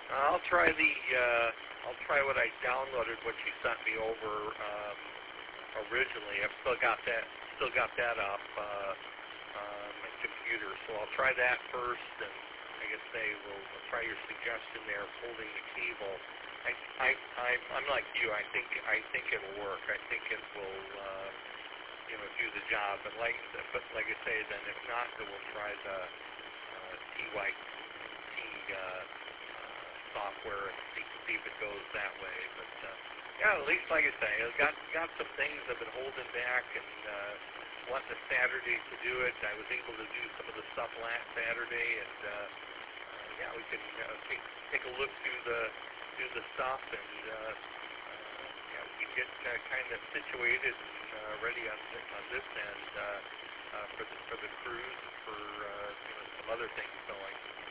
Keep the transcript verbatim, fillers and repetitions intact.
I'll try the. Uh, I'll try what I downloaded, what you sent me over um, originally. I've still got that. Still got that up uh, on my computer, so I'll try that first. And like I say, we'll, we'll try your suggestion there, folding the cable. I, I, I, I'm like you. I think. I think it'll work. I think it will. Uh, you know, do the job. But like, but like I say, then if not, then we'll try the uh, T Y T uh, uh, software and see, see if it goes that way. But uh, yeah, at least like I say, I've got got some things I've been holding back and uh, wanting a Saturday to do it. I was able to do some of the stuff last Saturday, and uh, uh, yeah, we can uh, take take a look through the through the stuff and. Uh, Yeah, we can get uh, kind of situated and uh, ready on th- on this end uh, uh, for the for the cruise and for uh, you know, some other things going.